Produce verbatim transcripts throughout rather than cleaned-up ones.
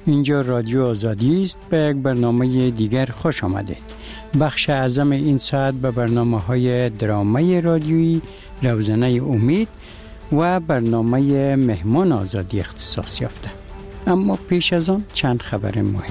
اینجا رادیو آزادی است. به یک برنامه دیگر خوش آمدید. بخش اعظم این ساعت به برنامه‌های درامای رادیویی روزنه امید و برنامه مهمان آزادی اختصاص یافته. اما پیش از آن چند خبر مهم.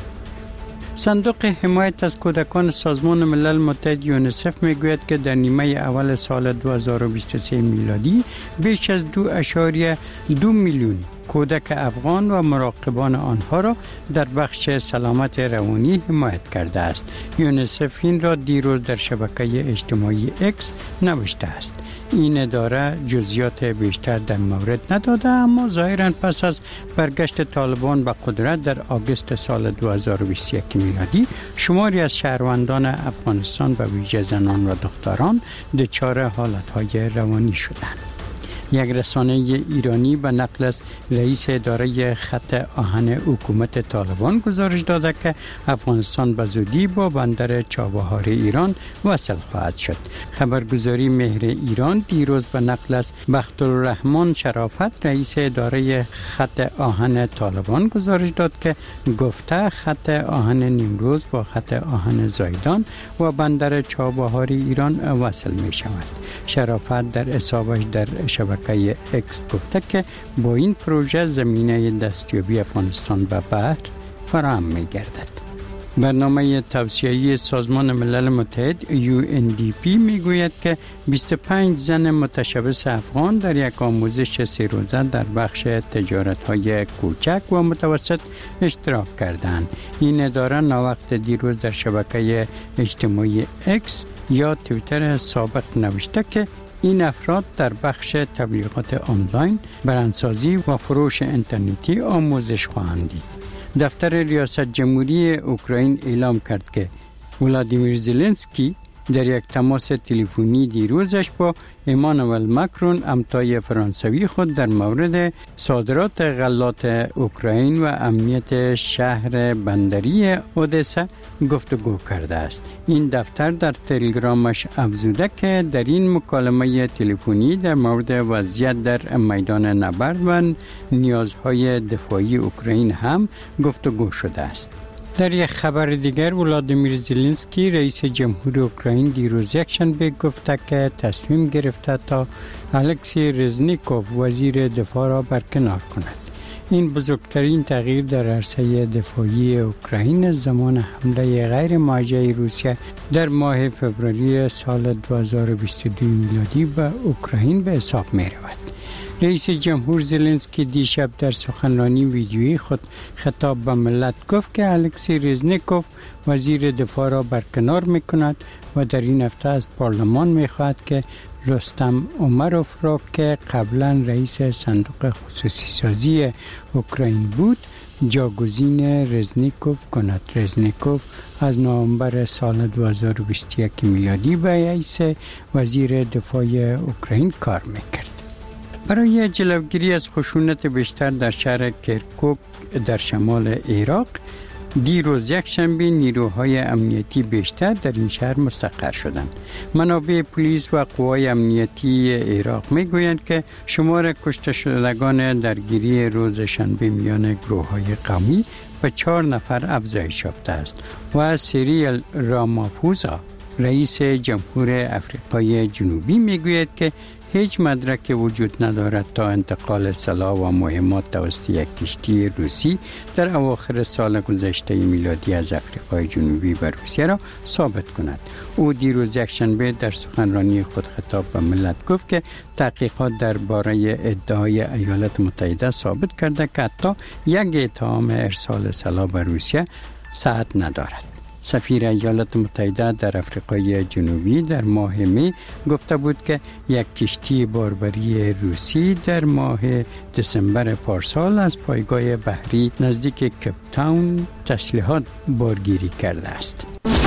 صندوق حمایت از کودکان سازمان ملل متحد یونیسف میگوید که در نیمه اول سال دو هزار و بیست و سه میلادی بیش از دو اشاریه دو میلیون کودک افغان و مراقبان آنها را در بخش سلامت روانی حمایت کرده است. یونیسف این را دیروز در شبکه اجتماعی اکس نوشته است. این اداره جزئیات بیشتر در مورد نداده، اما ظاهراً پس از برگشت طالبان به قدرت در آگوست سال دو هزار و بیست و یک میلادی شماری از شهروندان افغانستان به ویژه زنان و دختران دچار حالتهای روانی شدند. یک رسانه ایرانی به نقل از رئیس اداره خط آهن حکومت طالبان گزارش داده که افغانستان به زودی با بندر چابهار ایران وصل خواهد شد. خبرگزاری مهر ایران دیروز به نقل از بختالرحمن شرافت رئیس اداره خط آهن طالبان گزارش داد که گفته خط آهن نیمروز با خط آهن زایدان و بندر چابهار ایران وصل می شود. شرافت در حسابش در شبکه که اکس گفته که با این پروژه زمینه دستیابی افغانستان به بحر فراهم می گردد. برنامه توسعه‌ای سازمان ملل متحد یو ان دی پی می گوید که بیست و پنج زن متشبث افغان در یک آموزش سه روزه در بخش تجارت‌های کوچک و متوسط اشتراک کردند. این اداره ناوقت دیروز در شبکه اجتماعی اکس یا توییتر سابق نوشته که این افراد در بخش تبلیغات آنلاین، برندسازی و فروش اینترنتی آموزش خواهند دید. دفتر ریاست جمهوری اوکراین اعلام کرد که ولادیمیر زلنسکی در یک تماس تلفنی دیروزش با ایمانوئل ماکرون همتای فرانسوی خود در مورد صادرات غلات اوکراین و امنیت شهر بندری اودسا گفتگو کرده است. این دفتر در تلگرامش افزوده که در این مکالمه تلفنی در مورد وضعیت در میدان نبرد و نیازهای دفاعی اوکراین هم گفتگو شده است. در یک خبر دیگر ولادیمیر زلنسکی رئیس جمهور اوکراین دیروز یکشنبه گفته که تصمیم گرفته تا الکسی رزنیکوف وزیر دفاع را برکنار کند. این بزرگترین تغییر در عرصه دفاعی اوکراین زمان حمله غیر موجه روسیه در ماه فوریه سال دو هزار و بیست و دو میلادی به اوکراین به حساب می رود. رئیس جمهور زلنسکی دیشب در سخنرانی ویدیویی خود خطاب به ملت گفت که الکسی رزنیکوف وزیر دفاع را برکنار می کند و در این هفته از پارلمان می خواهد که رستم امروف را که قبلا رئیس صندوق خصوصی سازی اوکراین بود جاگزین رزنیکوف کند. رزنیکوف از نوامبر سال دو هزار و بیست و یک میلادی به حیث وزیر دفاع اوکراین کار می کرد. برای جلوگیری از خشونت بیشتر در شهر کرکوک در شمال عراق دیروز یکشنبه نیروهای امنیتی بیشتر در این شهر مستقر شدند. منابع پلیس و قوای امنیتی عراق میگویند که شمار کشته شدگان درگیری روز شنبه میان گروه‌های قومی به چهار نفر افزایش یافته است و سیریل رامافوزا رئیس جمهور آفریقای جنوبی میگوید که هیچ مدرک وجود ندارد تا انتقال سلاح و مهمات توسط یک کشتی روسی در اواخر سال گذشته میلادی از آفریقای جنوبی به روسیه را ثابت کند. او دیروز یکشنبه در سخنرانی خود خطاب به ملت گفت که تحقیقات درباره ادعای ایالات متحده ثابت کرده که حتی یک اتهام ارسال سلاح به روسیه صحت ندارد. سفیر ایالات متحده در آفریقای جنوبی در ماه می گفته بود که یک کشتی باربری روسی در ماه دسامبر پارسال از پایگاه بحری نزدیک کیپ تاون تسلیحات بارگیری کرده است.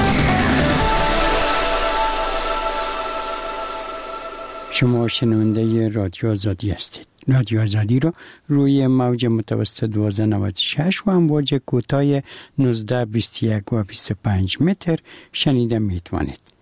شما شنونده رادیو آزادی هستید. رادیو آزادی را روی موج متوسط دوازده نود و شش و امواج کوتاه نوزده بیست و یک و بیست و پنج متر شنیده می توانید.